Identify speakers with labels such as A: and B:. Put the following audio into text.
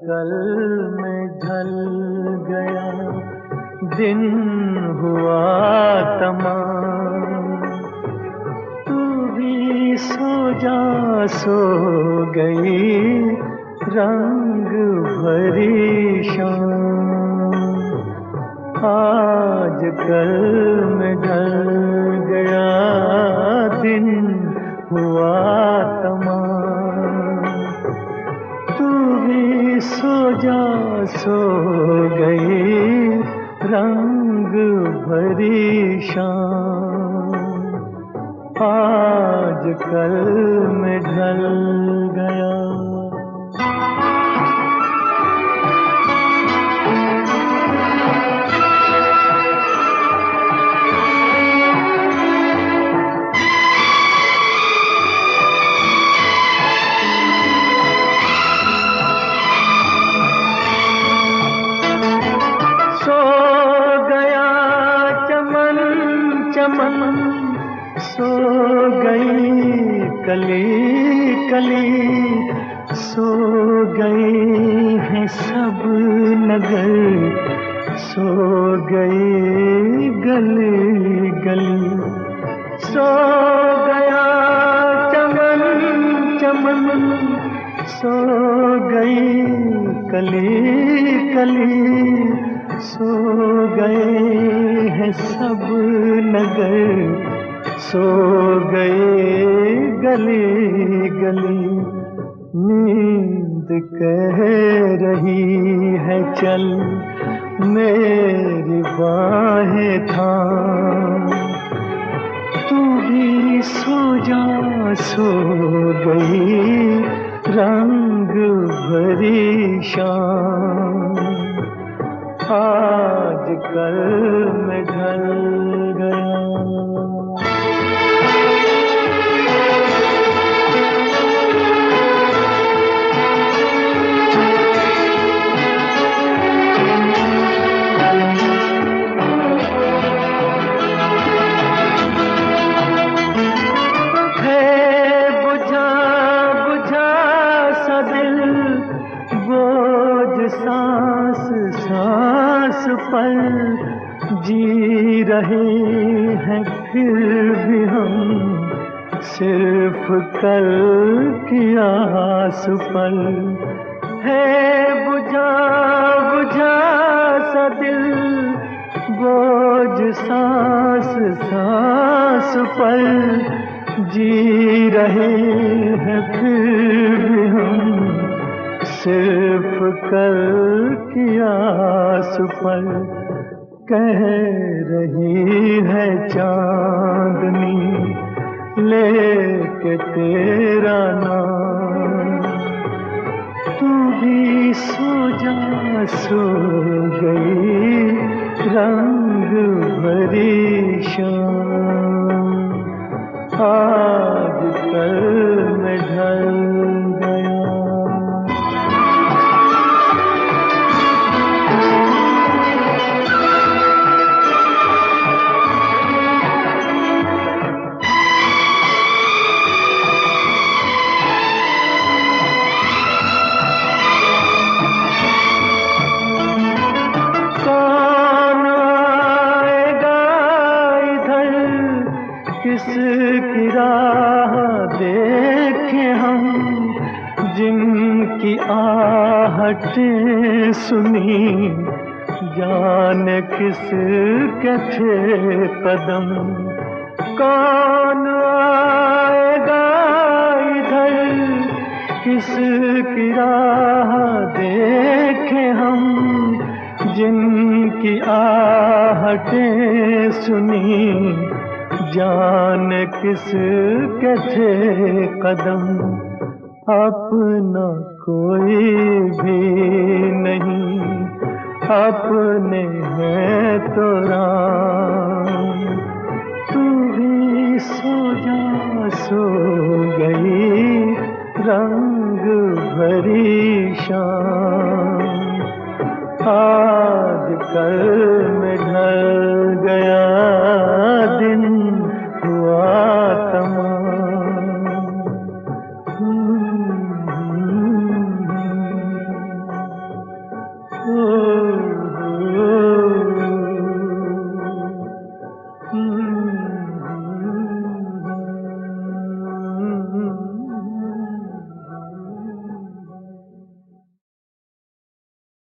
A: कल में ढल गया, दिन हुआ तमाम। तू भी सो जा, सो गई रंग भरी शाम। आज कल में ढल गया, दिन हुआ तमाम। तू भी सो जा, सो गई रंग भरी शाम। आज कल में ढल गया। चमन सो गई कली कली, सो गई है सब नगर, सो गई गली गली। सो गया चमन चमन, सो गई कली कली, सो गए हैं सब नगर, सो गए गली गली। नींद कह रही है चल, मेरी बाहें थाम। तू भी सो जा, सो गई रंग भरी शाम। आज कल में ढल गया। है बुझा बुझा सा दिल, बोझ सांस सांस पर जी रहे हैं, फिर भी हम सिर्फ कल की आस पर। है बुझा बुझा सा दिल, बोझ सांस सांस पर जी रहे हैं, फिर भी हम सिर्फ कल की आस पर। कह रही है चांदनी लेके तेरा नाम। तू भी सो जा, सो गई रंग भरी शाम। आज कल में ढल गया। किसकी राह देखे हम, जिनकी आहटें सुनी, जाने किसके थे कदम। कौन आएगा इधर, किसकी राह देखे हम, जिनकी आहटें सुनी, जाने किसके थे कदम। अपना कोई भी नहीं, अपने हैं तो राम। तू भी सो जा, सो गई रंग भरी शाम। आज कल